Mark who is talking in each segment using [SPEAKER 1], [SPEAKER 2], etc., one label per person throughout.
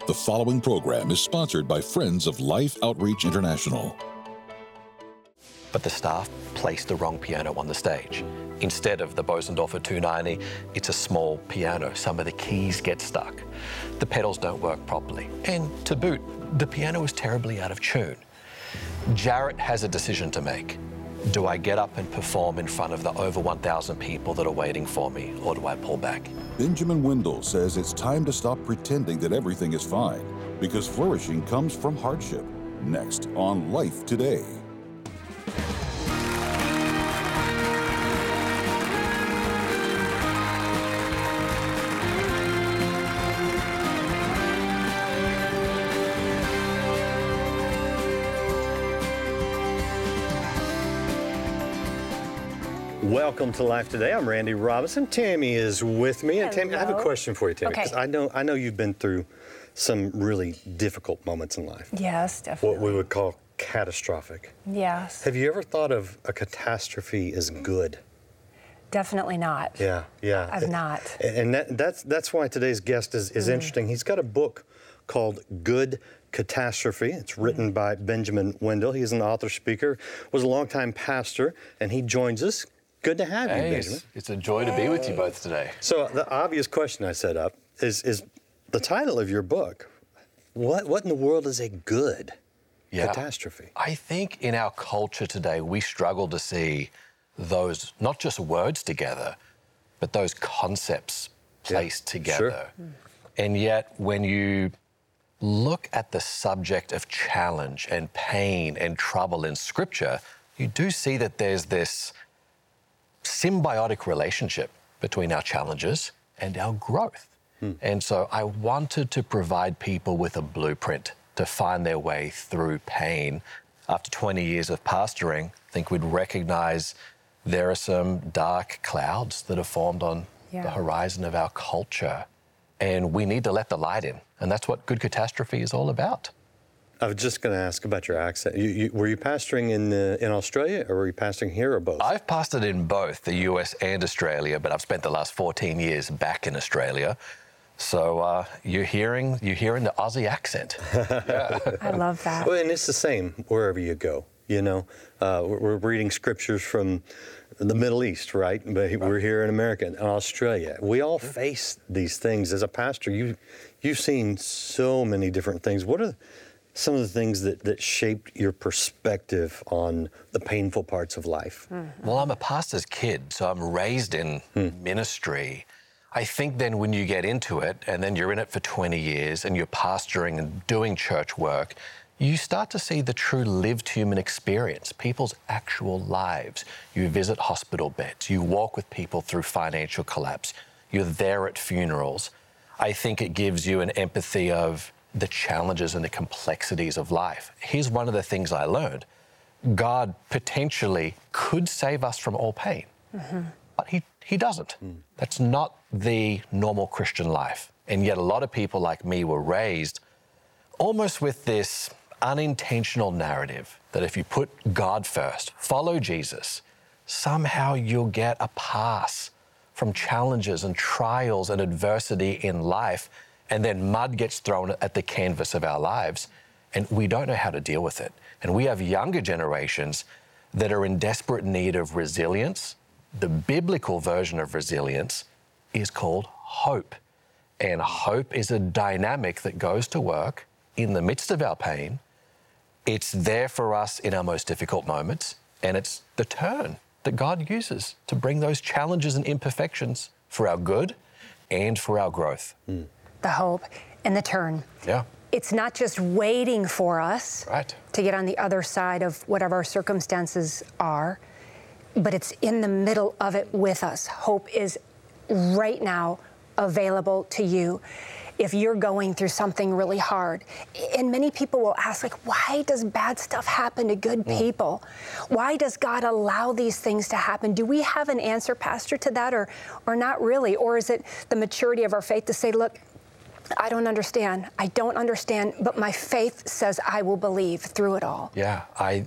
[SPEAKER 1] The following program is sponsored by Friends of Life Outreach International.
[SPEAKER 2] But the staff placed the wrong piano on the stage. Instead of the Bosendorfer 290, it's a small piano. Some of the keys get stuck. The pedals don't work properly. And to boot, the piano is terribly out of tune. Jarrett has a decision to make. Do I get up and perform in front of the over 1,000 people that are waiting for me, or do I pull back?
[SPEAKER 1] Benjamin Wendell says it's time to stop pretending that everything is fine, because flourishing comes from hardship. Next on Life Today.
[SPEAKER 3] Welcome to Life Today. I'm Randy Robinson. Tammy is with me. And Tammy, I have a question for you, Tammy, because I know you've been through some really difficult moments in life.
[SPEAKER 4] Yes, definitely.
[SPEAKER 3] What we would call catastrophic.
[SPEAKER 4] Yes.
[SPEAKER 3] Have you ever thought of a catastrophe as good?
[SPEAKER 4] Definitely not.
[SPEAKER 3] Yeah.
[SPEAKER 4] I've not.
[SPEAKER 3] And that's why today's guest is interesting. He's got a book called Good Catastrophe. It's written by Benjamin Wendell. He's an author, speaker, was a longtime pastor, and he joins us. Good to have you, Benjamin.
[SPEAKER 2] It's a joy to be with you both today.
[SPEAKER 3] So the obvious question I set up is the title of your book. What in the world is a good catastrophe?
[SPEAKER 2] I think in our culture today, we struggle to see those, not just words together, but those concepts placed together. Sure. And yet, when you look at the subject of challenge and pain and trouble in Scripture, you do see that there's this symbiotic relationship between our challenges and our growth. And so I wanted to provide people with a blueprint to find their way through pain. After 20 years of pastoring, I think we'd recognize there are some dark clouds that have formed on the horizon of our culture, and we need to let the light in. And that's what Good Catastrophe is all about.
[SPEAKER 3] I was just going to ask about your accent. Were you pastoring in Australia, or were you pastoring here, or both?
[SPEAKER 2] I've pastored in both the US and Australia, but I've spent the last 14 years back in Australia. So you're hearing the Aussie accent.
[SPEAKER 4] I love that.
[SPEAKER 3] Well, and it's the same wherever you go. You know, we're reading scriptures from the Middle East, right? But we're here in America and Australia. We all face these things. As a pastor, you've seen so many different things. What are some of the things that shaped your perspective on the painful parts of life?
[SPEAKER 2] Well, I'm a pastor's kid, so I'm raised in ministry. I think then when you get into it, and then you're in it for 20 years, and you're pastoring and doing church work, you start to see the true lived human experience, people's actual lives. You visit hospital beds, you walk with people through financial collapse, you're there at funerals. I think it gives you an empathy of the challenges and the complexities of life. Here's one of the things I learned. God potentially could save us from all pain, but he doesn't. That's not the normal Christian life. And yet a lot of people like me were raised almost with this unintentional narrative that if you put God first, follow Jesus, somehow you'll get a pass from challenges and trials and adversity in life, and then mud gets thrown at the canvas of our lives, and we don't know how to deal with it. And we have younger generations that are in desperate need of resilience. The biblical version of resilience is called hope. And hope is a dynamic that goes to work in the midst of our pain. It's there for us in our most difficult moments, and it's the turn that God uses to bring those challenges and imperfections for our good and for our growth.
[SPEAKER 4] The hope and the turn.
[SPEAKER 2] Yeah.
[SPEAKER 4] It's not just waiting for us to get on the other side of whatever our circumstances are, but it's in the middle of it with us. Hope is right now available to you if you're going through something really hard. And many people will ask, like, why does bad stuff happen to good people? Why does God allow these things to happen? Do we have an answer, Pastor, to that, or not really? Or is it the maturity of our faith to say, look, I don't understand, but my faith says I will believe through it all.
[SPEAKER 2] Yeah,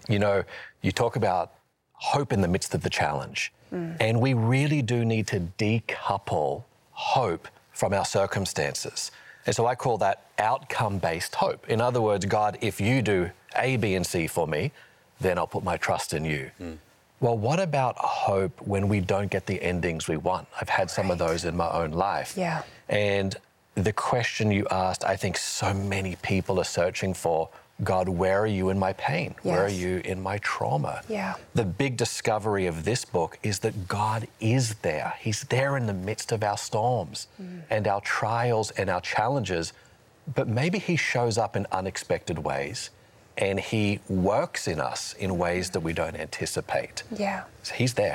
[SPEAKER 2] you talk about hope in the midst of the challenge. And we really do need to decouple hope from our circumstances. And so I call that outcome-based hope. In other words, God, if you do A, B, and C for me, then I'll put my trust in you. Well, what about hope when we don't get the endings we want? I've had some of those in my own life.
[SPEAKER 4] Yeah.
[SPEAKER 2] And the question you asked, I think so many people are searching for, God, where are you in my pain?
[SPEAKER 4] Yes.
[SPEAKER 2] Where are you in my trauma?
[SPEAKER 4] Yeah.
[SPEAKER 2] The big discovery of this book is that God is there. He's there in the midst of our storms and our trials and our challenges, but maybe he shows up in unexpected ways and he works in us in ways that we don't anticipate.
[SPEAKER 4] Yeah.
[SPEAKER 2] So he's there.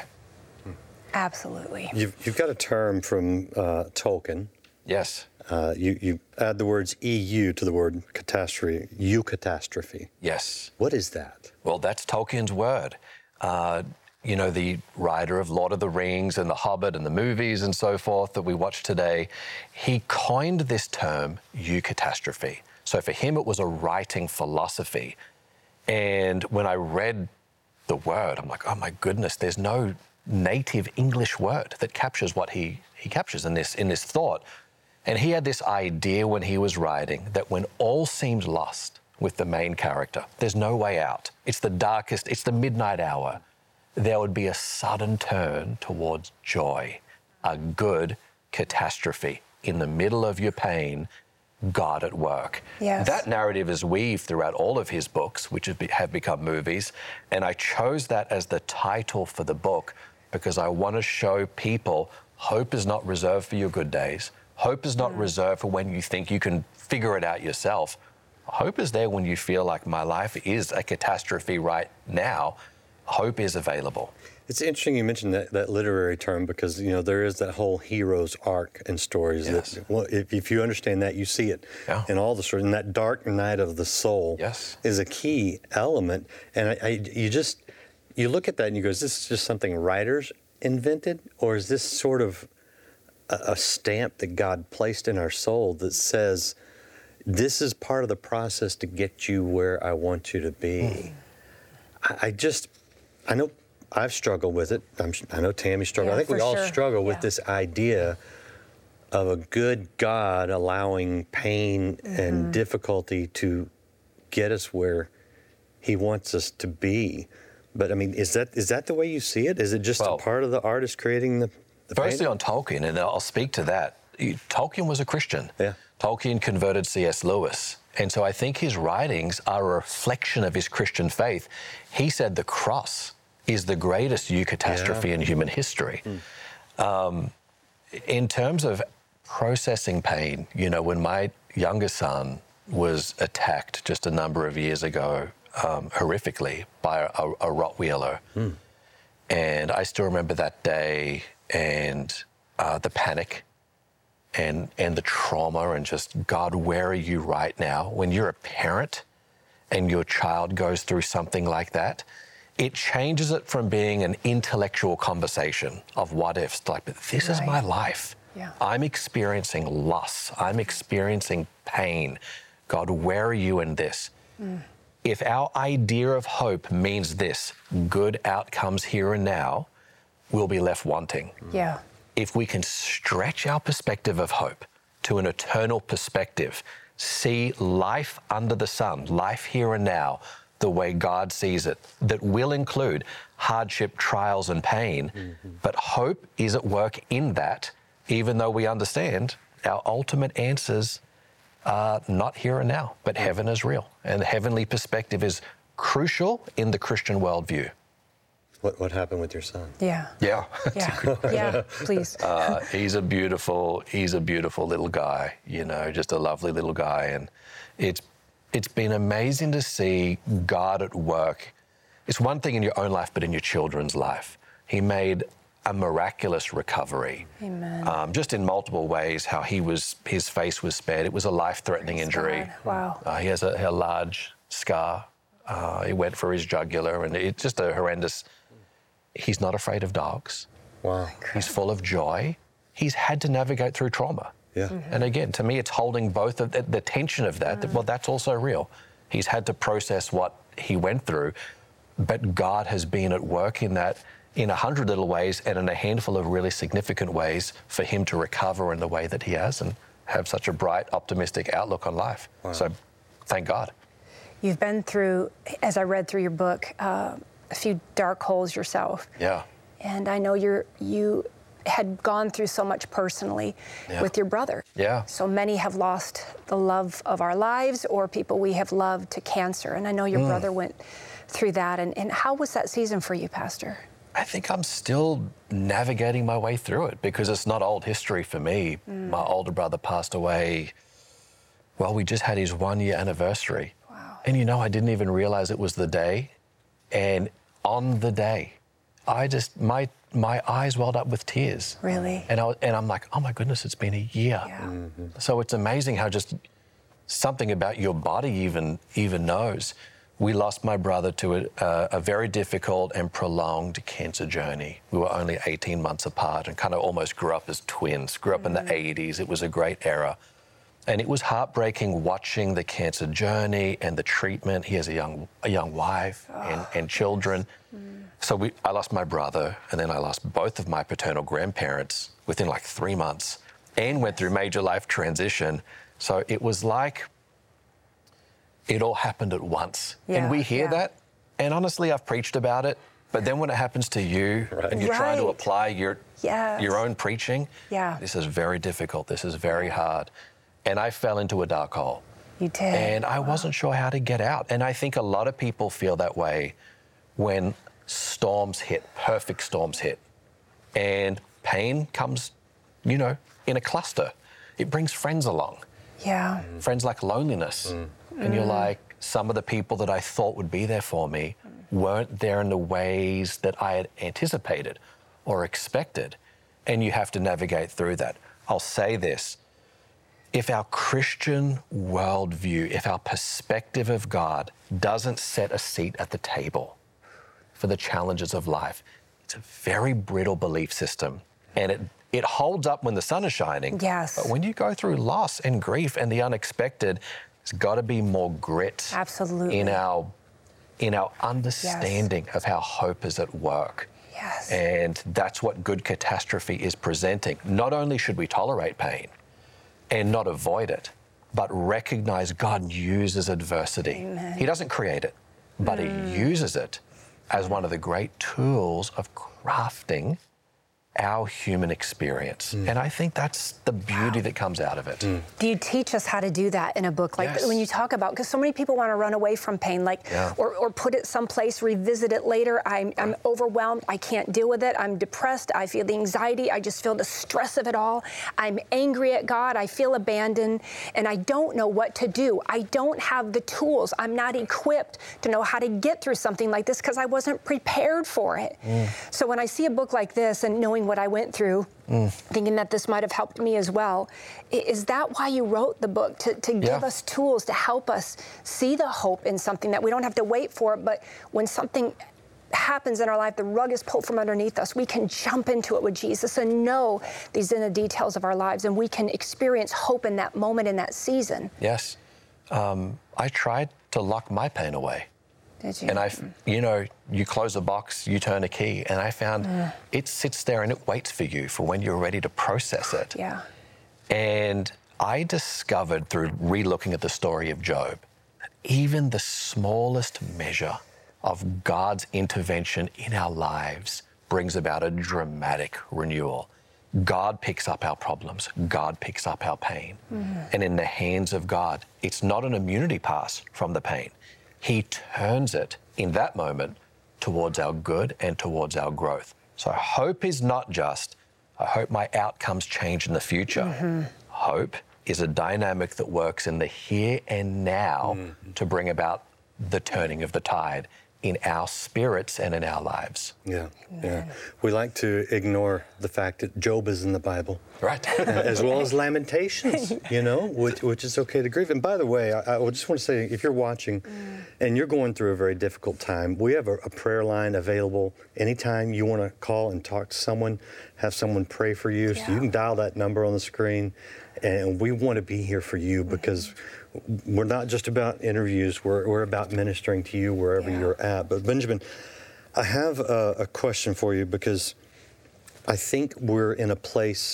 [SPEAKER 4] Absolutely.
[SPEAKER 3] You've got a term from Tolkien.
[SPEAKER 2] Yes.
[SPEAKER 3] You add the words EU to the word catastrophe, eucatastrophe.
[SPEAKER 2] Yes.
[SPEAKER 3] What is that?
[SPEAKER 2] Well, that's Tolkien's word. You know, the writer of Lord of the Rings and The Hobbit and the movies and so forth that we watch today, he coined this term eucatastrophe. So for him, it was a writing philosophy. And when I read the word, I'm like, oh my goodness, there's no native English word that captures what he captures in this thought. And he had this idea when he was writing that when all seems lost with the main character, there's no way out. It's the darkest, it's the midnight hour. There would be a sudden turn towards joy, a good catastrophe. In the middle of your pain, God at work.
[SPEAKER 4] Yes.
[SPEAKER 2] That narrative is weaved throughout all of his books, which have become movies. And I chose that as the title for the book because I want to show people hope is not reserved for your good days. Hope is not reserved for when you think you can figure it out yourself. Hope is there when you feel like my life is a catastrophe right now. Hope is available.
[SPEAKER 3] It's interesting you mentioned that literary term because, you know, there is that whole hero's arc in stories.
[SPEAKER 2] Yes.
[SPEAKER 3] That, well, if you understand that, you see it in all the stories. And that dark night of the soul is a key element. And you look at that and you go, is this just something writers invented? Or is this sort of a stamp that God placed in our soul that says, this is part of the process to get you where I want you to be? I know I've struggled with it. I know Tammy struggled. I think we all struggle with this idea of a good God allowing pain and difficulty to get us where he wants us to be. But I mean, is that the way you see it? Is it just a part of the artist creating the
[SPEAKER 2] Firstly
[SPEAKER 3] painting?
[SPEAKER 2] on Tolkien, and I'll speak to that. Tolkien was a Christian.
[SPEAKER 3] Yeah.
[SPEAKER 2] Tolkien converted C.S. Lewis. And so I think his writings are a reflection of his Christian faith. He said the cross is the greatest eucatastrophe in human history. In terms of processing pain, you know, when my younger son was attacked just a number of years ago, horrifically, by a Rottweiler, and I still remember that day and the panic and the trauma and just, God, where are you right now? When you're a parent and your child goes through something like that, it changes it from being an intellectual conversation of what ifs, like, but this is my life.
[SPEAKER 4] Yeah.
[SPEAKER 2] I'm experiencing loss. I'm experiencing pain. God, where are you in this? If our idea of hope means this, good outcomes here and now, we'll be left wanting.
[SPEAKER 4] Yeah.
[SPEAKER 2] If we can stretch our perspective of hope to an eternal perspective, see life under the sun, life here and now, the way God sees it, that will include hardship, trials, and pain, but hope is at work in that, even though we understand our ultimate answers are not here and now, but heaven is real. And the heavenly perspective is crucial in the Christian worldview.
[SPEAKER 3] What happened with your son?
[SPEAKER 4] Yeah.
[SPEAKER 2] Yeah.
[SPEAKER 4] Yeah, please.
[SPEAKER 2] He's a beautiful little guy, you know, just a lovely little guy. And it's been amazing to see God at work. It's one thing in your own life, but in your children's life. He made a miraculous recovery.
[SPEAKER 4] Amen.
[SPEAKER 2] Just in multiple ways, how his face was spared. It was a life-threatening injury.
[SPEAKER 4] Wow.
[SPEAKER 2] He has a large scar. He went for his jugular, and it's just a horrendous. He's not afraid of dogs.
[SPEAKER 3] Wow.
[SPEAKER 2] He's full of joy. He's had to navigate through trauma.
[SPEAKER 3] Yeah.
[SPEAKER 2] And again, to me, it's holding both of the tension of that. Well, that's also real. He's had to process what he went through, but God has been at work in that in 100 little ways and in a handful of really significant ways for him to recover in the way that he has. And have such a bright, optimistic outlook on life. Wow. So thank God.
[SPEAKER 4] You've been through, as I read through your book, a few dark holes yourself.
[SPEAKER 2] Yeah.
[SPEAKER 4] And I know you had gone through so much personally with your brother.
[SPEAKER 2] Yeah.
[SPEAKER 4] So many have lost the love of our lives or people we have loved to cancer. And I know your brother went through that. And how was that season for you, Pastor?
[SPEAKER 2] I think I'm still navigating my way through it because it's not old history for me. My older brother passed away. Well, we just had his 1-year anniversary.
[SPEAKER 4] Wow.
[SPEAKER 2] And I didn't even realize it was the day. And on the day, my eyes welled up with tears.
[SPEAKER 4] Really?
[SPEAKER 2] And I'm like, oh my goodness, it's been a year.
[SPEAKER 4] Yeah.
[SPEAKER 2] So it's amazing how just something about your body even knows. We lost my brother to a very difficult and prolonged cancer journey. We were only 18 months apart and kind of almost grew up as twins, grew up in the 80s. It was a great era. And it was heartbreaking watching the cancer journey and the treatment. He has a young wife and children. So I lost my brother, and then I lost both of my paternal grandparents within like 3 months and went through major life transition. So it was like it all happened at once. And we hear that, and honestly, I've preached about it, but then when it happens to you and you're trying to apply your own preaching, this is very difficult. This is very hard. And I fell into a dark hole.
[SPEAKER 4] You did.
[SPEAKER 2] And I wasn't sure how to get out. And I think a lot of people feel that way when storms hit, perfect storms hit. And pain comes, in a cluster. It brings friends along.
[SPEAKER 4] Yeah.
[SPEAKER 2] Friends like loneliness. And you're like, some of the people that I thought would be there for me weren't there in the ways that I had anticipated or expected. And you have to navigate through that. I'll say this. If our Christian worldview, if our perspective of God doesn't set a seat at the table for the challenges of life, it's a very brittle belief system. And it holds up when the sun is shining.
[SPEAKER 4] Yes.
[SPEAKER 2] But when you go through loss and grief and the unexpected, there's got to be more grit.
[SPEAKER 4] Absolutely.
[SPEAKER 2] in our understanding of how hope is at work.
[SPEAKER 4] Yes.
[SPEAKER 2] And that's what good catastrophe is presenting. Not only should we tolerate pain and not avoid it, but recognize God uses adversity.
[SPEAKER 4] Amen.
[SPEAKER 2] He doesn't create it, but He uses it as one of the great tools of crafting our human experience. And I think that's the beauty that comes out of it.
[SPEAKER 4] Do you teach us how to do that in a book? Like when you talk about, because so many people want to run away from pain, or put it someplace, revisit it later. I'm overwhelmed. I can't deal with it. I'm depressed. I feel the anxiety. I just feel the stress of it all. I'm angry at God. I feel abandoned, and I don't know what to do. I don't have the tools. I'm not equipped to know how to get through something like this because I wasn't prepared for it. So when I see a book like this and knowing what I went through, thinking that this might have helped me as well. Is that why you wrote the book? To give us tools to help us see the hope in something that we don't have to wait for, but when something happens in our life, the rug is pulled from underneath us, we can jump into it with Jesus and know these inner details of our lives, and we can experience hope in that moment, in that season.
[SPEAKER 2] Yes. I tried to lock my pain away.
[SPEAKER 4] Did you?
[SPEAKER 2] And you close a box, you turn a key, and I found it sits there and it waits for you for when you're ready to process it.
[SPEAKER 4] Yeah.
[SPEAKER 2] And I discovered through re-looking at the story of Job, that even the smallest measure of God's intervention in our lives brings about a dramatic renewal. God picks up our problems. God picks up our pain. And in the hands of God, it's not an immunity pass from the pain. He turns it in that moment towards our good and towards our growth. So hope is not just, I hope my outcomes change in the future. Hope is a dynamic that works in the here and now to bring about the turning of the tide in our spirits and in our lives.
[SPEAKER 3] Yeah. We like to ignore the fact that Job is in the Bible.
[SPEAKER 2] Right.
[SPEAKER 3] As well as Lamentations, which is okay to grieve. And by the way, I just want to say, if you're watching and you're going through a very difficult time, we have a prayer line available anytime you want to call and talk to someone, have someone pray for you. So you can dial that number on the screen, and we want to be here for you because we're not just about interviews, we're about ministering to you wherever you're at. But Benjamin, I have a question for you, because I think we're in a place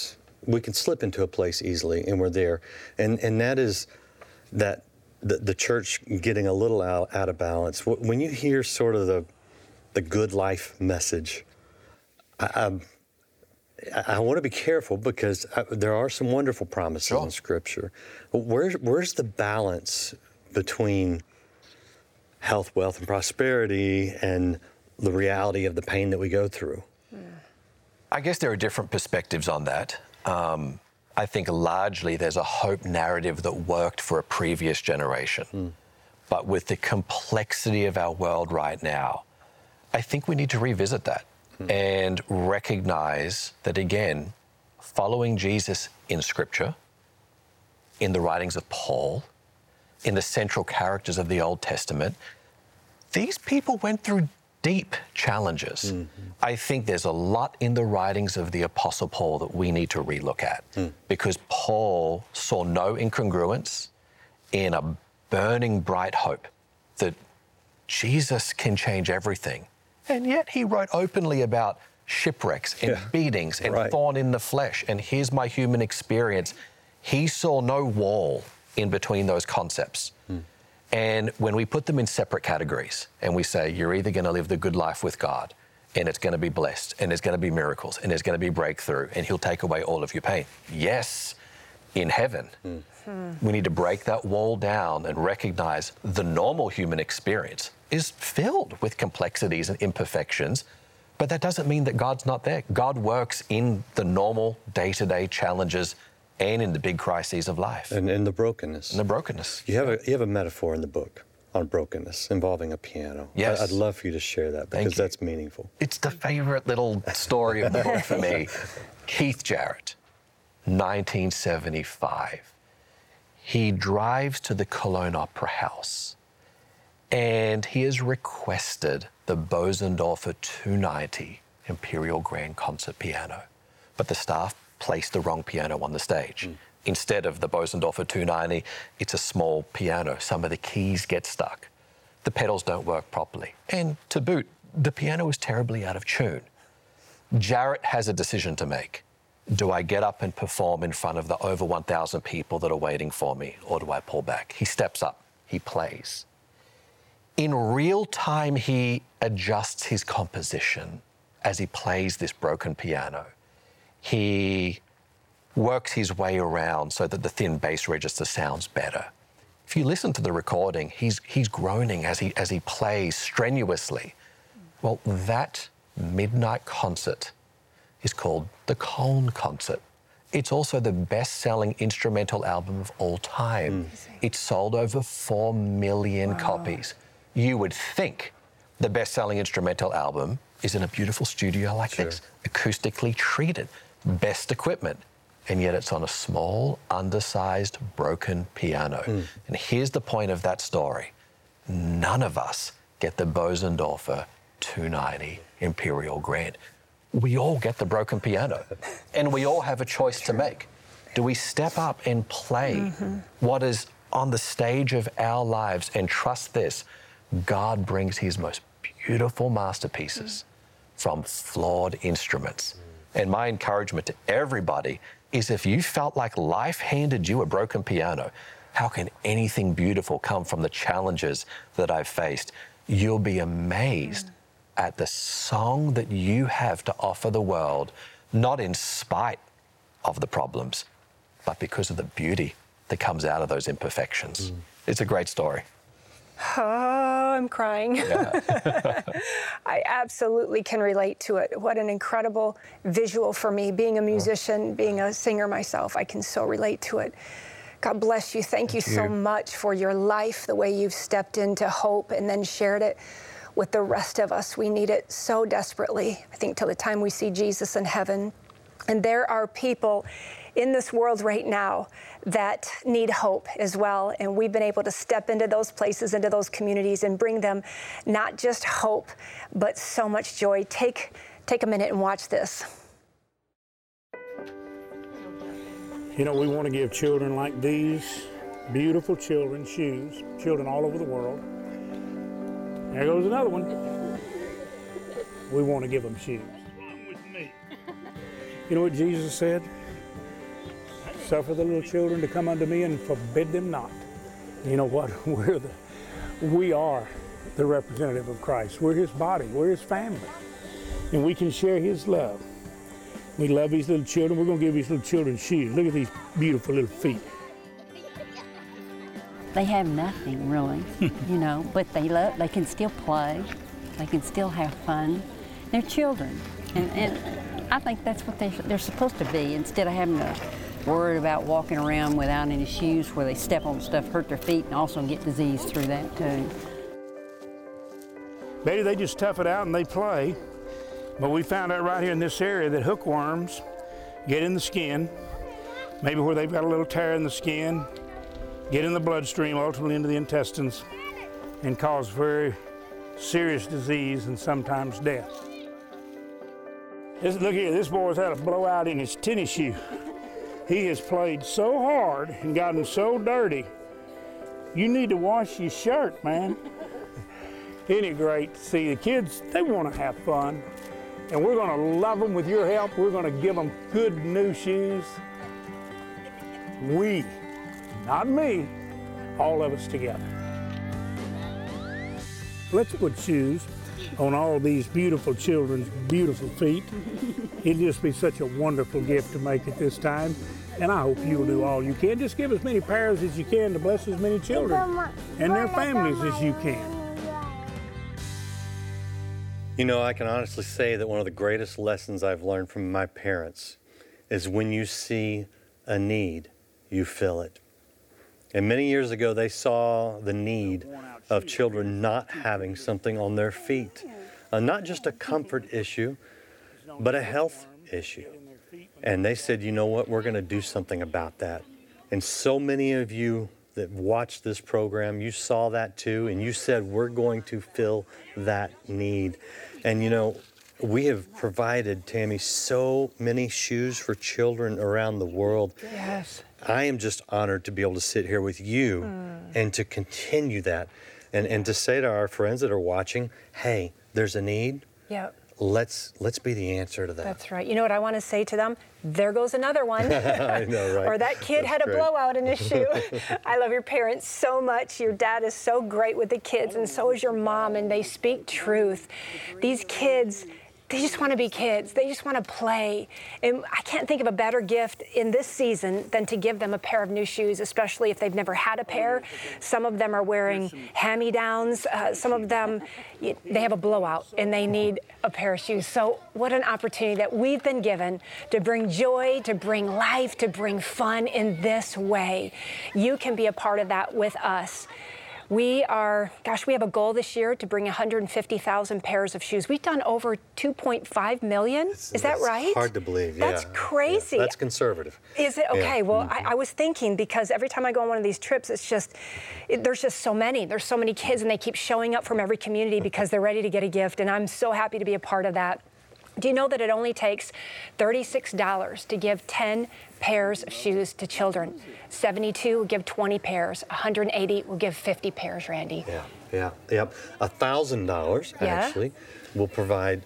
[SPEAKER 3] we can slip into a place easily, and we're there. And that is that the church getting a little out of balance. When you hear sort of the good life message, I want to be careful because there are some wonderful promises in Scripture. But where's the balance between health, wealth, and prosperity and the reality of the pain that we go through?
[SPEAKER 2] I guess there are different perspectives on that. I think largely there's a hope narrative that worked for a previous generation. But with the complexity of our world right now, I think we need to revisit that and recognize that, again, following Jesus in Scripture, in the writings of Paul, in the central characters of the Old Testament, these people went through deep challenges. I think there's a lot in the writings of the Apostle Paul that we need to relook at because Paul saw no incongruence in a burning bright hope that Jesus can change everything. And yet he wrote openly about shipwrecks and beatings and thorn in the flesh and here's my human experience. He saw no wall in between those concepts. And when we put them in separate categories and we say, you're either going to live the good life with God and it's going to be blessed and there's going to be miracles and there's going to be breakthrough and he'll take away all of your pain. Yes, in heaven. We need to break that wall down and recognize the normal human experience is filled with complexities and imperfections, but that doesn't mean that God's not there. God works in the normal day-to-day challenges and in the big crises of life.
[SPEAKER 3] And in the brokenness.
[SPEAKER 2] In the brokenness.
[SPEAKER 3] You have a metaphor in the book on brokenness involving a piano.
[SPEAKER 2] Yes.
[SPEAKER 3] I'd love for you to share that because that's meaningful.
[SPEAKER 2] It's the favorite little story of the book for me. Keith Jarrett, 1975. He drives to the Cologne Opera House and he has requested the Bosendorfer 290 Imperial Grand Concert piano, but the staff placed the wrong piano on the stage. Instead of the Bosendorfer 290, it's a small piano. Some of the keys get stuck. The pedals don't work properly. And to boot, the piano is terribly out of tune. Jarrett has a decision to make. Do I get up and perform in front of the over 1,000 people that are waiting for me, or do I pull back? He steps up, he plays. In real time, he adjusts his composition as he plays this broken piano. He works his way around so that the thin bass register sounds better. If you listen to the recording, he's groaning as he plays strenuously. Well, that midnight concert is called the Cologne Concert. It's also the best-selling instrumental album of all time. It sold over 4 million copies. You would think the best-selling instrumental album is in a beautiful studio like this, acoustically treated, best equipment, and yet it's on a small, undersized, broken piano. And here's the point of that story. None of us get the Bosendorfer 290 Imperial Grand. We all get the broken piano, and we all have a choice to make. Do we step up and play what is on the stage of our lives and trust this? God brings his most beautiful masterpieces from flawed instruments. And my encouragement to everybody is if you felt like life handed you a broken piano, how can anything beautiful come from the challenges that I've faced? You'll be amazed at the song that you have to offer the world, not in spite of the problems, but because of the beauty that comes out of those imperfections. It's a great story.
[SPEAKER 4] Oh, I'm crying. I absolutely can relate to it. What an incredible visual for me. Being a musician, being a singer myself, I can so relate to it. God bless you. Thank you so much for your life, the way you've stepped into hope and then shared it with the rest of us. We need it so desperately, I think, till the time we see Jesus in heaven. And there are people in this world right now that need hope as well. And we've been able to step into those places, into those communities, and bring them not just hope, but so much joy. Take a minute and watch this.
[SPEAKER 5] You know, we want to give children like these, beautiful children, shoes, children all over the world. There goes another one. We want to give them shoes. What's wrong with me? You know what Jesus said? Suffer the little children to come unto me and forbid them not. You know what? We are the representative of Christ. We're his body. We're his family. And we can share his love. We love these little children. We're going to give these little children shoes. Look at these beautiful little feet.
[SPEAKER 6] They have nothing really, you know, but they can still play. They can still have fun. They're children. And I think that's what they're supposed to be, instead of having to worry about walking around without any shoes where they step on stuff, hurt their feet, and also get disease through that too.
[SPEAKER 5] Betty, they just tough it out and they play. But we found out right here in this area that hookworms get in the skin, maybe where they've got a little tear in the skin, get in the bloodstream, ultimately into the intestines, and cause very serious disease and sometimes death. Look here, this boy's had a blowout in his tennis shoe. He has played so hard and gotten so dirty. You need to wash your shirt, man. Isn't it great to see the kids? They want to have fun. And we're going to love them with your help. We're going to give them good new shoes. We, not me, all of us together. Let's put shoes on all these beautiful children's beautiful feet. It'd just be such a wonderful gift to make at this time. And I hope you'll do all you can. Just give as many pairs as you can to bless as many children and their families as you can.
[SPEAKER 3] You know, I can honestly say that one of the greatest lessons I've learned from my parents is when you see a need, you fill it. And many years ago, they saw the need of children not having something on their feet. Not just a comfort issue, but a health issue. And they said, you know what, we're going to do something about that. And so many of you that watched this program, you saw that too, and you said, we're going to fill that need. And you know, we have provided, Tammy, so many shoes for children around the world.
[SPEAKER 4] Yes.
[SPEAKER 3] I am just honored to be able to sit here with you and to continue that and to say to our friends that are watching, hey, there's a need.
[SPEAKER 4] Yep.
[SPEAKER 3] Let's be the answer to that.
[SPEAKER 4] That's right. You know what I want to say to them? There goes another one.
[SPEAKER 3] I know, right?
[SPEAKER 4] Or that kid had a blowout in his shoe. I love your parents so much. Your dad is so great with the kids, and so is your mom, and they speak truth. These kids, they just want to be kids. They just want to play. And I can't think of a better gift in this season than to give them a pair of new shoes, especially if they've never had a pair. Some of them are wearing hand-me-downs. Some of them, they have a blowout and they need a pair of shoes. So what an opportunity that we've been given to bring joy, to bring life, to bring fun in this way. You can be a part of that with us. We have a goal this year to bring 150,000 pairs of shoes. We've done over 2.5 million. Is that right?
[SPEAKER 3] It's hard to believe, yeah.
[SPEAKER 4] That's crazy.
[SPEAKER 3] Yeah, that's conservative.
[SPEAKER 4] Is it? Okay,
[SPEAKER 3] yeah.
[SPEAKER 4] Well, I was thinking, because every time I go on one of these trips, there's just so many. There's so many kids, and they keep showing up from every community because they're ready to get a gift, and I'm so happy to be a part of that. Do you know that it only takes $36 to give 10 pairs of shoes to children? 72 will give 20 pairs. 180 will give 50 pairs, Randy.
[SPEAKER 3] Yep. $1,000 actually will provide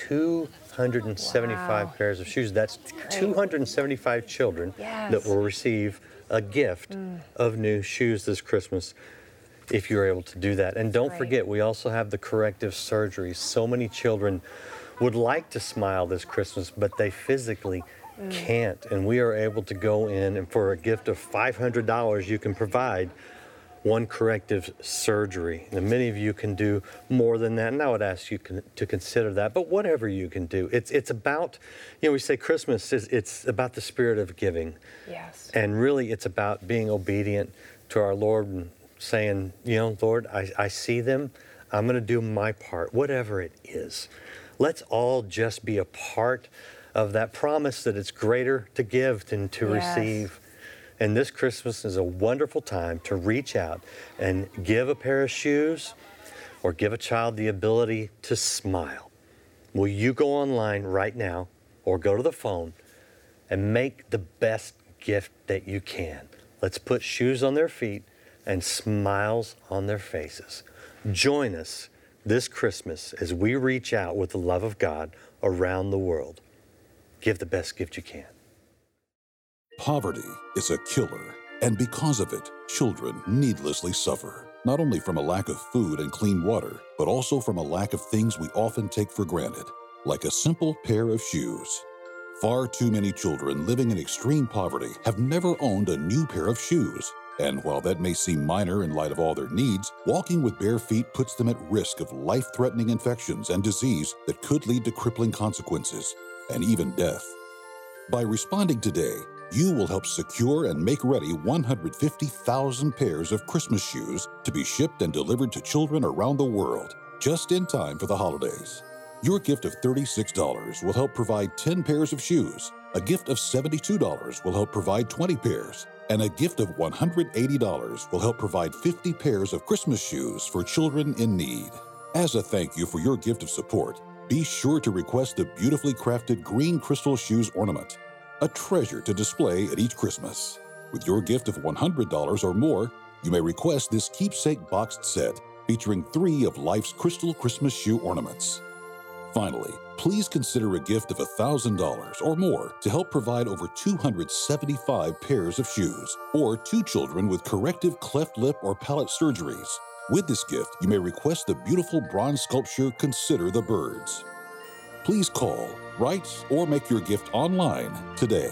[SPEAKER 3] 275 pairs of shoes. That's 275 children that will receive a gift of new shoes this Christmas, if you're able to do that. And don't forget, we also have the corrective surgery. So many children would like to smile this Christmas, but they physically can't. And we are able to go in, and for a gift of $500, you can provide one corrective surgery. And many of you can do more than that, and I would ask you to consider that. But whatever you can do, it's about, we say Christmas it's about the spirit of giving.
[SPEAKER 4] Yes.
[SPEAKER 3] And really, it's about being obedient to our Lord and saying, Lord, I see them. I'm going to do my part, whatever it is. Let's all just be a part of that promise that it's greater to give than to receive. And this Christmas is a wonderful time to reach out and give a pair of shoes or give a child the ability to smile. Will you go online right now or go to the phone and make the best gift that you can? Let's put shoes on their feet and smiles on their faces. Join us this Christmas as we reach out with the love of God around the world. Give the best gift you can.
[SPEAKER 1] Poverty is a killer, and because of it, children needlessly suffer, not only from a lack of food and clean water, but also from a lack of things we often take for granted, like a simple pair of shoes. Far too many children living in extreme poverty have never owned a new pair of shoes. And while that may seem minor in light of all their needs, walking with bare feet puts them at risk of life-threatening infections and disease that could lead to crippling consequences, and even death. By responding today, you will help secure and make ready 150,000 pairs of Christmas shoes to be shipped and delivered to children around the world, just in time for the holidays. Your gift of $36 will help provide 10 pairs of shoes. A gift of $72 will help provide 20 pairs. And a gift of $180 will help provide 50 pairs of Christmas shoes for children in need. As a thank you for your gift of support, be sure to request the beautifully crafted green crystal shoes ornament, a treasure to display at each Christmas. With your gift of $100 or more, you may request this keepsake boxed set featuring 3 of life's crystal Christmas shoe ornaments. Finally, please consider a gift of $1,000 or more to help provide over 275 pairs of shoes or 2 children with corrective cleft lip or palate surgeries. With this gift, you may request the beautiful bronze sculpture Consider the Birds. Please call, write, or make your gift online today.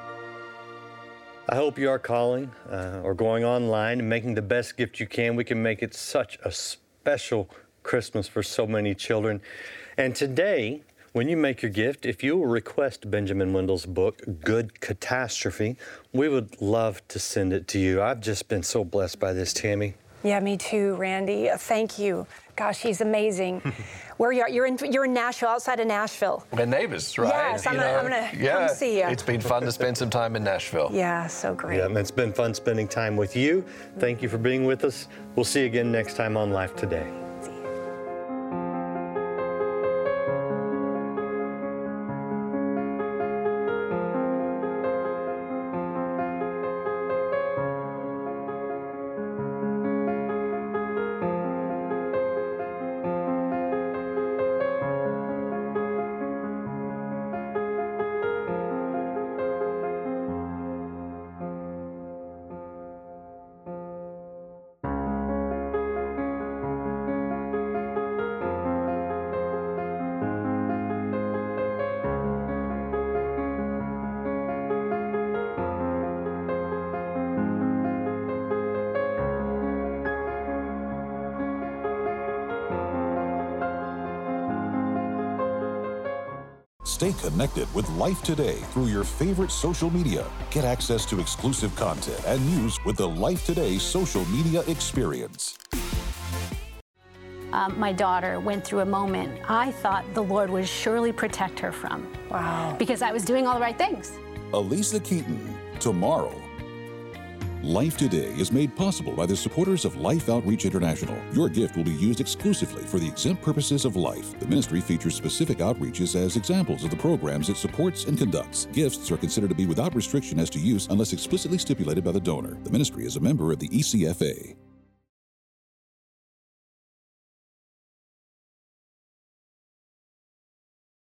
[SPEAKER 3] I hope you are calling or going online and making the best gift you can. We can make it such a special Christmas for so many children. And today, when you make your gift, if you will request Benjamin Wendell's book, Good Catastrophe, we would love to send it to you. I've just been so blessed by this, Tammy.
[SPEAKER 4] Yeah, me too, Randy. Thank you. Gosh, he's amazing. Where are you? You're in Nashville, outside of Nashville.
[SPEAKER 2] We're neighbors, right?
[SPEAKER 4] Yes, I'm gonna come see you.
[SPEAKER 2] It's been fun to spend some time in Nashville.
[SPEAKER 4] Yeah, so great.
[SPEAKER 3] Yeah, it's been fun spending time with you. Thank you for being with us. We'll see you again next time on Life Today.
[SPEAKER 1] Stay connected with Life Today through your favorite social media. Get access to exclusive content and news with the Life Today social media experience.
[SPEAKER 7] My daughter went through a moment I thought the Lord would surely protect her from.
[SPEAKER 4] Wow.
[SPEAKER 7] Because I was doing all the right things.
[SPEAKER 1] Elisa Keaton, tomorrow. Life Today is made possible by the supporters of Life Outreach International. Your gift will be used exclusively for the exempt purposes of life. The ministry features specific outreaches as examples of the programs it supports and conducts. Gifts are considered to be without restriction as to use unless explicitly stipulated by the donor. The ministry is a member of the ECFA.